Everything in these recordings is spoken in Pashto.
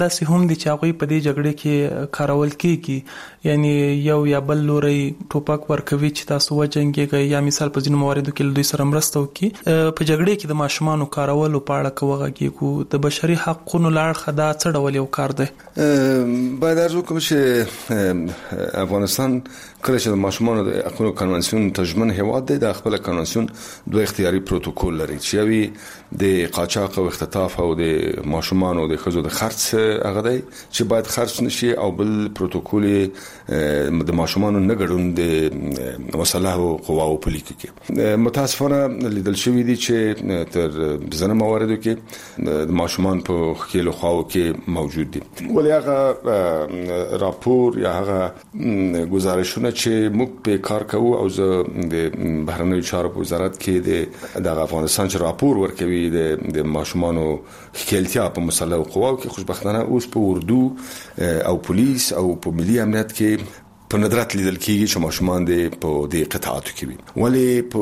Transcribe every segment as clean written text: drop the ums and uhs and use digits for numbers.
داسې هم دي چې هغوی په دې جګړې کې کارول کېږي، یعنی یو یا بل لوري ټوپک ورکوي چې تاسو وجنګېږئ، یا مثال په ځینو مواردو کې له دوی سره مرسته وکړي. په جګړې کې د ماشومانو کارولو په اړه که وغږیږو، د بشري حقونو له اړخه دا څه ډول یو کار دی؟ باید عرض وکړم چې افغانستان کله چې د ماشومانو د حقوقو کنوانسیون تجمن هیواد دی، د خپل کنوانسیون دوه اختیاري پروتوکول لري چې یوي د قاچاق او اختطاف او د ماشومانو د ښځو د خرڅ هغه دی چې باید خرڅ نشي، او بل پروتوکول د ماشومانو نه ګډون د مسلحو قواو په لیکو کې. متاسفانه لیدل شوی دی چې تر ځینو مواردو کې د ماشومان په خېلو خواو کې موجود دي، ولې هغه راپور یا هغه گزارشونه چې موږ په کار کوو، او زه د بهرنیو چارو په وزارت کې د افغانستان چې راپور ورکوي د ماشومانو خېلتیا په مسلحو قواو کې، خوشبختانه اوس په اردو او پولیس او په ملي امنیت کې په ندرت لیدل کېږي چې ماشومان په دې قطاعاتو کې وي. ولې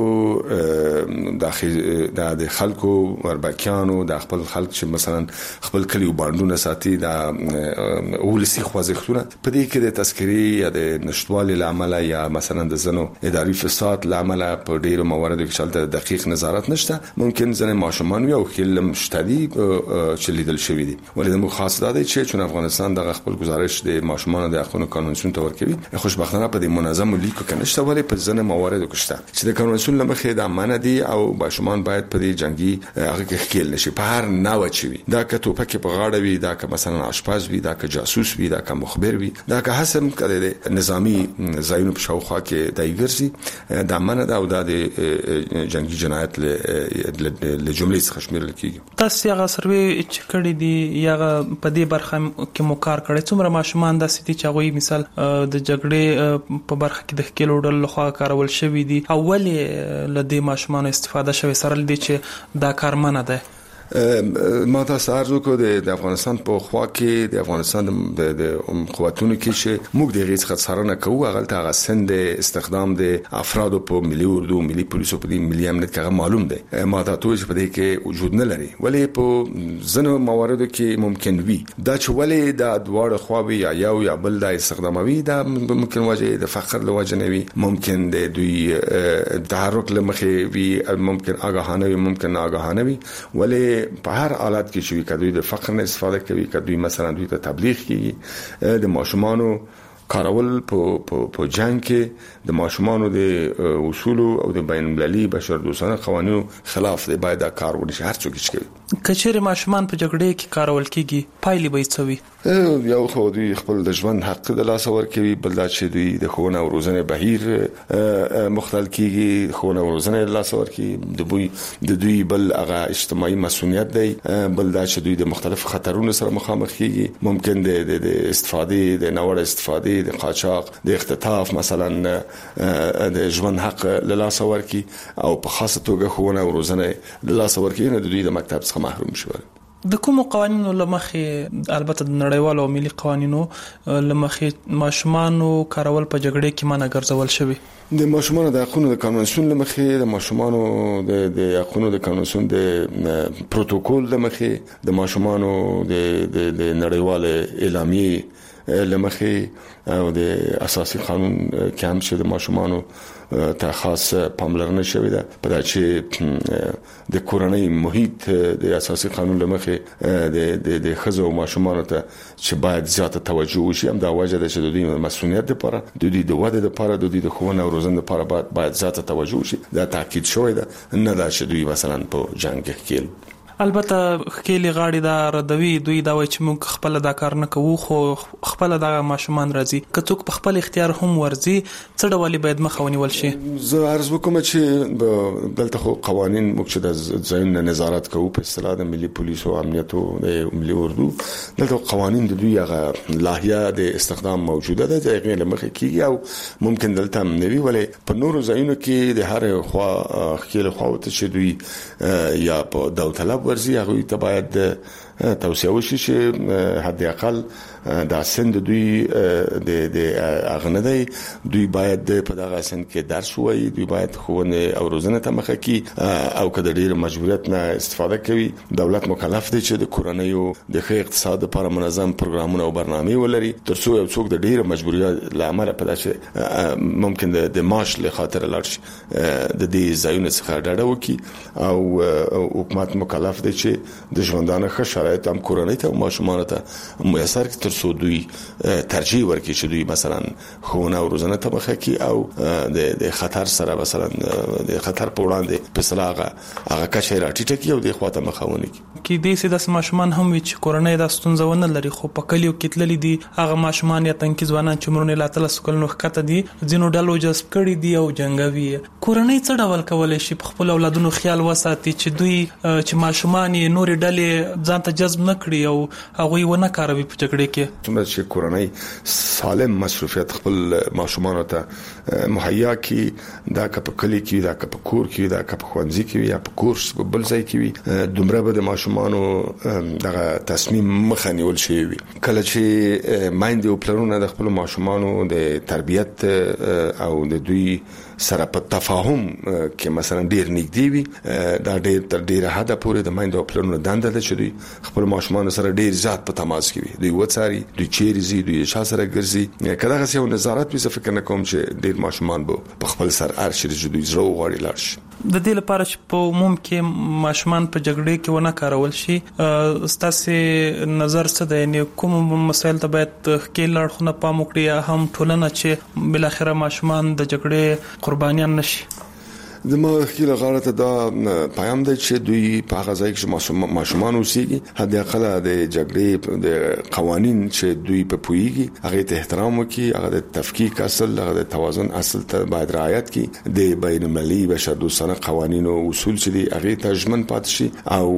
په د خلکو وربکیانو د خپل خلک چې مثلا خپل کلیو باندونه ساتي، د ولسی خوځښتونه په دې کې د تذکری یا د نشټوالي لامل یا مثلا د زنو اداري فساد لامل په ډیرو مواردو کې چې دقیق نظارت نشته، ممکن ځنه ماشومان یو خلم شتدي چې لیدل شوی دي. ولې موږ خاص دا دی چې افغانستان د خپل گزارش د ماشومان د حقوقو قانون ته ورکوي، خوشبختانه په دې منظم لیکو کې نشته، ولې په ځنه مواردو کې شته چې د قانون لمخې د امانه دي، او ماشومان باید په دې جنگي هغه کې خېل نشي په هر نوع چوي، دا که توپک په غاړه وي، دا که مثلا آشپز وي، دا که جاسوس وي، دا که مخبر وي، دا که حسب کړي نظامی ځایونو په شاوخوا کې دای ګرځي، د امانه دا او د جنگي جنایت له جملې څخه شمیرل کیږي. تاسو هغه سروي چې کړی دی یا په دې برخه کې مو کار کړی، څومره ماشومان داسې دي چې هغوی مثال د جګړې په برخه کې د خېلو ډلو لخوا کارول شوی دي، او ولې له دې ماشومانو استفاده شوی سره لدې چې دا کار منع ده؟ ما تاسو ارزو کو د افغانستان په خوا کې د افغانستان د قوتونو کې چې موږ د غیڅ خطرانه کوو، هغه ته سند استخدام د افرادو په ملي اردو، ملي پولیسو، په ملي امنیت کې معلوم دی. ما تاسو چې په دې کې وجود نه لري، ولې په ځینو مواردو کې ممکن وي دا چې ولې د دواړو خواوي یا یو یا بل د استخداموي، دا ممکن وجه د فقر له وجه نه وي، ممکن د دوی تحرک له مخې وي، ممکن آگاهانه وي، ممکن ناآگاهانه وي، ولې په هر حالت کې چې کدوې د فقر نه استفاده کوي، کدوې مثلا دوی ته تبلیغ کوي، د ماشومانو کارول په جنگ کې د ماشومانو د اصول او د بین المللي بشردوستانه قوانینو خلاف دی، باید دا کار ونشي هر څوک چې کوي. کچېرې ماشومان په جګړې کې کارول کېږي، پایلې به څه وي؟ یو خو دوی خپل د ژوند حق د لاس ورکوي، بل دا چې دوی د ښوونه او روزنې بهیر مختل کېږي، ښوونه او روزنې لاس ورکوي، د دوی بل هغه اجتماعي مسؤلیت دی، بل دا چې دوی د مختلفو خطرونو سره مخامخ کېږي، ممکن د استفادې د ناوړه استفادې د قاچاق د اختطاف مثلا د ژوند حق له لاس ورکوي، او په خاصه توګه ښوونه او روزنې له لاس ورکوي، نه د دوی د مکتب څخه محروم شول. د کومو قوانینو لمخې، البته د نړیوالو او ملي قوانینو لمخې، ماشومانو کارول په جګړې کې منع ګرځول شوی؟ د ماشومانو د حقوقو د قانون لمخې، د ماشومانو د حقوقو د قانون د پروتوکول لمخې، د ماشومانو د نړیوال اعلامیه لمخې، او د اساسي قانون کې هم چې د ماشومانو ته خاص پاملرنه شوې ده په دا چې د کورنۍ محیط د اساسي قانون لمخې د ښځو او ماشومانو ته چې باید زیاته توجه وشي، هم دا وجه ده چې د دوی مسؤلیت لپاره، د دوی د وده لپاره، د دوی د ښوونه او روزنې لپاره باید زیاته توجه وشي. دا تاکید شوی ده، نه دا چې دوی مثلا په جنگ کې البته خېلې غاړي دا ردوي، دوی دا وایي چې موږ خپل دا کار نه کوو، خو خپل دا ماشومان راځي، که څوک په خپل اختیار هم ورځي، څه ډول باید مخه ونیول شي؟ زه عرض وکم چې دلته خو قوانین موږ چې د ځایونو نظارت کوو په اصطلاح د ملي پولیس او امنیت او د ملي اردو، دلته قوانین د دوی هغه لایحه د استخدام موجوده ده، چې غیر مخه کیږي، او ممکن دلته نوي، ولې په نورو ځایونو کې د هر خوا خېل خواوته چې دوی یا په داوطلب ورزي، هغه ته باید توصیه وشي چې حد اقل دا سند دوی د اغنده دوی باید په دغه سند کې درس وایي، دوی باید خوونه او روزنه ته مخه کی او کله ډیر مجبوریت نه استفاده کوي. دولت مکلف دی چې د کورنیو د ښه اقتصاد لپاره منظم پروګرامونه او برنامې ولري، ترڅو یو څوک د ډیر مجبوریت لامل په داسې ممکن د معاش له خاطر لارش د دې ځایونو څخه ډډه وکړي او حکومت مکلف دی چې د ژوندانه ښه شرایط هم کورنۍ ته او ماشومان ته میسر کړي، ترڅو دوی ترجیح ورکړي چې دوی مثلا خونه او روزنه ته مخه کی او د خطر سره مثلا د خطر په وړاندې په صلاحه هغه کچې راټیټه کی او د خواته مخاونه کی د سې د ماشومان هم وي چې کورنۍ د ستونزه ونه لري خو په کلیو کې تللي دي هغه ماشومان یا تنکي ځوانان چې مرونه لا تل سکل نو ښکته دي ځینو ډلو جذب کړي دي او جنگوي. کورنۍ څه ډول کولای شي په خپل اولادونو خیال وساتي چې دوی چې ماشومان یې نور ډلې ځان ته جذب نکړي او هغه ونه کاروي په جګړه کې؟ څومره چې کورنۍ سالم مصروفیت خپل ماشومان ته مهیا کی، دا که په کلی کې، دا که په کور کې، دا که په ښوونځي کې یا په کورس په بل ځای کې وي، دومره به د ماشومانو دغه تصمیم مخه نیول شي وي. کله چې مایند او پلانونه د خپل ماشومانو د تربیت او د دوی سره په تفاهم کې مثلا ډیر نږدې وي، دا ډیر تر ډیره حد پورې د مایند او پلانونو دنده ده چې دوی خپل ماشومان سره ډیر زیات په تماس کې وي، دوی وڅاري، دوی چیرې زی، دوی شا سره ګرځي. کله چې یو نظارت وي، فکر نه کوم چې ډیر ماشومان به په خپل سر ارشي چې دوی زړه غواړي لاړ شي. د دې لپاره چې په عموم کې ماشومان په جګړې کې ونه کارول شي، ستاسو نظر څه دی؟ یعنی کوم مسایل ته باید کې لړخونه پام وکړي یا هم ټولنه چې بل اخره ماشومان د جګړې قربانیان نشي؟ د ما خیله غاړه ته دا پیام دی چې دوی په هغه ځای کې ماشومان اوسېږي، حد اقل د جګړې د قوانین چې دوی په پویږي هغه ته احترام وکړي، هغه د تفکیک اصل، هغه د توازن اصل ته باید رعایت کړي، د بین المللي بشردوستانه قوانین او اصول چې دي هغه ته ژمن پاتې شي او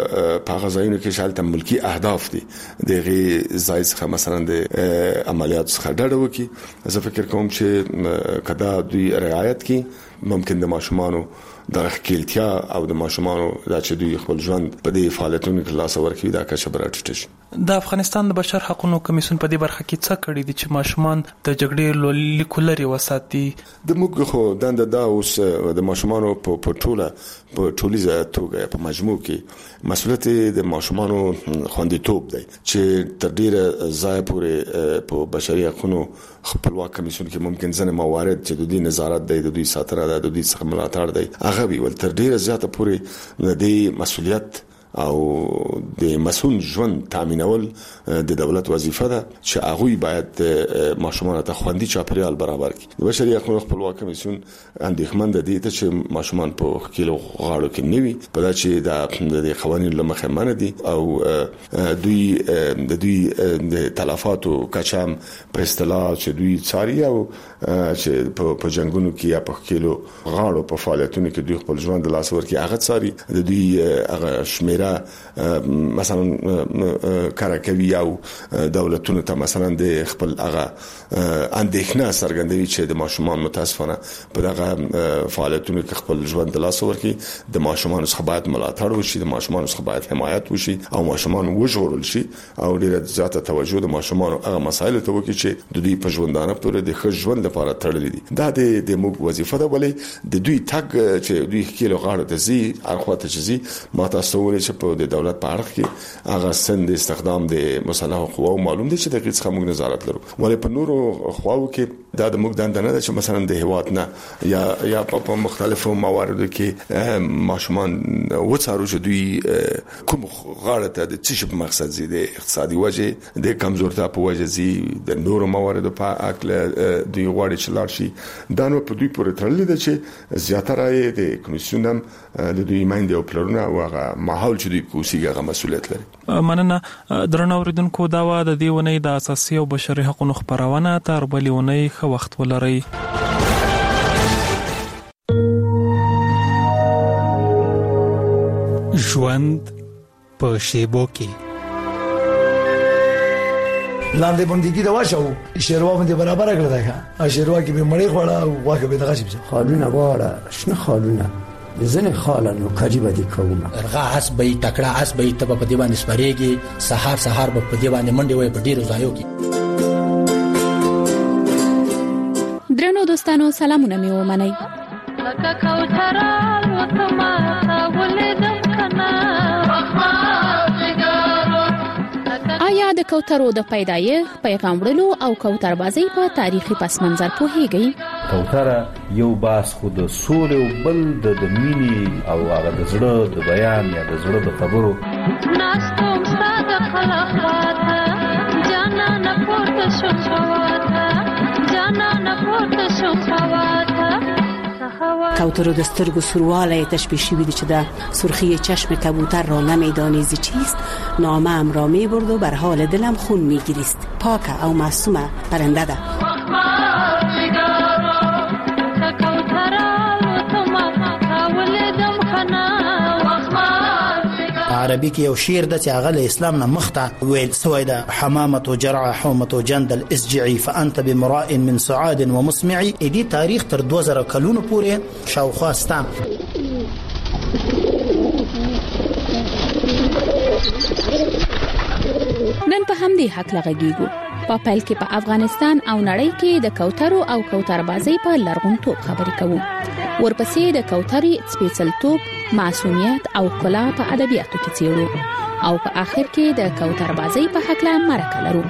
په هغه ځایونو کې شالته ملکی اهداف دي دغه ځای څخه مثلا د عملیات څخه ډډه وکړي. زه فکر کوم چې کدا دوی رعایت کړي ممکن د ماشومانو د خپلتیا او د ماشومانو د چې دوی خپل ژوند په دې فعالیتونو کې لاس ورکوي دا کچه براټټ شي. د افغانستان د بشر حقوقو کمیسیون په دې برخه کې څه کړی دي چې ماشومان د جګړې لیکولري وساتي؟ د موږ خو دنده دا اوس د ماشومانو په ټولیزه توګه په مجموع کې مسؤلیت د ماشومانو خوندیتوب دی چې تر ډیره ځای پورې په بشري حقوقو خپلواک کمیسیون کې ممکن ځنه موارد چې د دې نظارت دی، د دوی ساتنه ده، د دې څخه ملاتړ دی، هغه وی ول تر ډیره زیاته پورې د دې مسؤلیت او د مسؤل ژوند تامینول د دولت وظیفه ده چې هغه باید ماشومان ته خوندي چاپریال برابر کړي. د بشري حقوقو خپلواک کمیسیون اندېښمن دي چې ماشومان په کیلو غاړو کې نیوي په دا چې د قوانینو لمخه منه دي او دوی د تلفاتو کچام پر اصطلاح چې دوی څاري او چې په جنگونو کې یا په کیلو غاړو په فعالیتونو کې دوی خپل ژوند د لاس ورکړي هغه څاري، د دوی هغه شمیره مثلا کارکوي او دولتونو ته مثلا د خپل هغه اندېښنه څرګندوي چې د ماشومان متاسفانه په دغه فعالیتونو کې خپل ژوند د لاس ورکړي، د ماشومان څخه باید ملاتړ وشي، د ماشومان څخه باید حمایت وشي او ماشومان وژغورل شي او ډیره زیاته توجه د ماشومان هغه مسایل ته وکړي چې د دوی په ژوندانه پورې د ښه ژوند لپاره تړلې دي. دا د موږ وظیفه ده، ولې د دوی تګ چې دوی کېلو غاړه ته زی اړخواته چې زی ما تاسو ولې په د دولت په اړه کې هغه سند استخدام د مسلح قواو معلوم دي چې د هغې څخه موږ نظارت لرو، ولې په نورو خواو کې دا د موږ دنده نه ده چې مثلا د هیواد نه یا په مختلفو مواردو کې ماشومان وڅارو چې دوی کوم غاړه ته د څه په مقصد زی د اقتصادي وجه د کمزورتیا په وجه زی د نورو مواردو په اکل دوی غواړي چې لاړ شي. دا نو په دوی پورې تړلې ده چې زیاتره یې د کمیسیون هم د دوی مایند او پلانونه او هغه ماحول چې دوی کوسیږي هغه مسؤلیت لري. مننه درنو اوریدونکو، دا و د دې ونې د اساسي او بشري حقوقو خبرونه تر بلې ونې ښه وخت ولرئ. ژوند په شیبو کې لاندې باندې دا واښو شیروا باندې برابر کړل دا شیروا کې به مړی خوړه او واګه به دغه شي خالونه واړه شنه خالونه ځنې خاله نو کجی به دي کوم رغه اسبې تکړه اسبې ته په دې باندې سپریږي سحر به په دې باندې منډي وي په ډیرو ځایو کې. درنو دوستانو سلامونه مې ومنئ. آیا د کوترو د پیدایښت پیغام وړلو او کوتربازۍ په تاریخي پس منظر پوهیږئ؟ کوتره یو باس خو د سولې او بل د مینې او هغه د زړه د بیان یا د زړه د خبرو ناستوم ساده خلافاته جانا نه پورته شو خواته جانا نه پورته شو خواته. کوترو د سترګو سرواله تشبیه شوی دی چې د سرخی چشم کبوتر را نمیدانیزی چیست، نامم را میبرد و بر حال دلم خون میگیریست. پاک او معصومه پرنده ده. عربي کې یو شعر د چې هغه له اسلام نه مخته ویل سوی ده: حمامه جرع حومه جندل اسجعي فانت بمراء من سعاد ومسمعي. دې تاریخ تر 2000 کلونو پورې شاوخوا ستا. نن په همدې حق لغږیږو. په پیل کې په افغانستان او نړۍ کې د کوترو او کوتربازۍ په لرغونتوب خبرې کوو. ورپسې د کوترې سپېڅلتوب، معصومیت او ښکلا په ادبیاتو کې څېړو او په آخر کې د کوتربازۍ په حق له مرکه لرو.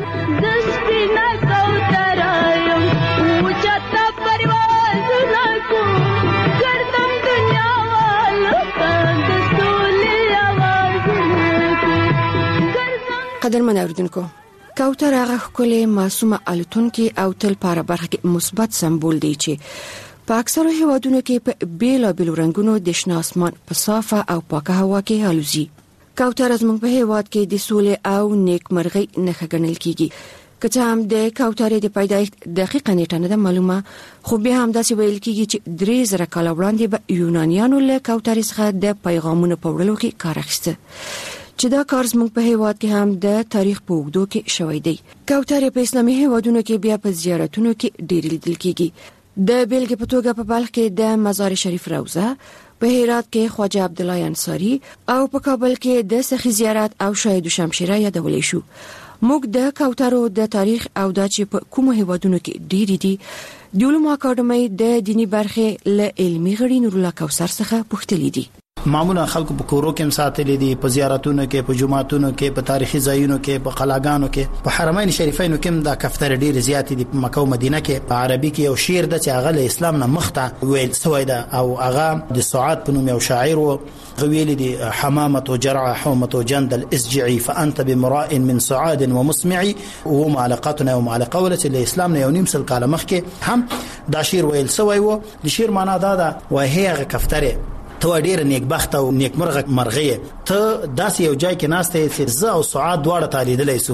قدرمن اوریدونکو، کوتر هغه ښکلې معصومه الوتونکې او تل په هره برخه کې مثبت سمبول دی چې په اکثرو هیوادونو کې په بیلابیلو رنګونو د شنه اسمان په صافه او پاکه هوا کې الوزي. کوتر زموږ په هیواد کې د سولې او نیکمرغۍ نښه ګڼل کیږي. که څه هم د کوترې د پیدایښت دقیقه نیټه نه ده معلومه، خو بیا هم داسې ویل کیږي چې 3000 کاله وړاندې به یونانیانو له کوترې څخه د پیغامونو په وړلو کې کار اخیسته، چې دا کار زموږ په هیواد کې هم د تاریخ په اوږدو کې شوی دی. کوترې په اسلامي هیوادونو کې بیا په زیارتونو کې ډېر لیدل کیږي. د بیلګې په توګه په بلخ کې د مزار شریف روضه، په هرات کې خواجه عبدالله انصاری او په کابل کې د سخی زیارت او شاهد شمشیره یادولې شو. موږ د کوترو د تاریخ او د چې په کومو هیوادونو کې ډېری دي د علومو اکاډمۍ د دینی برخې له علمي غړي نور الله کوثر څخه پوښتلې دي. معمولا خلکو په کورو کې ساتلې دي، په زیارتونو کې، په جمعاتونو کې، په تاریخي ځایونو کې، په قلاګانو کې، په حرمین شریفینو کې دا کفتر ډېر زیات دي. په مکه او مدینه کې په عربي کې یو شعر د چې هغه له اسلام نه مخته ویل سوی ده او هغه د سعاد په نوم یو شاعر و. غویل دي: حمامه جرع حومه جندل اسجعي فانت بمراء من سعاد ومسمعي. او معلقاتنا او معلقه ولته له اسلام نه یو نیم سل کاله مخکې هم دا شعر ویل سوی و. د شعر معنا دا ده: وای هغه کفتره ته ډیر نیکبخت او نیکمرغه مرغه ته داسې یو ځای کې ناشته چې زه او سعاد دواړه تالیدلې سو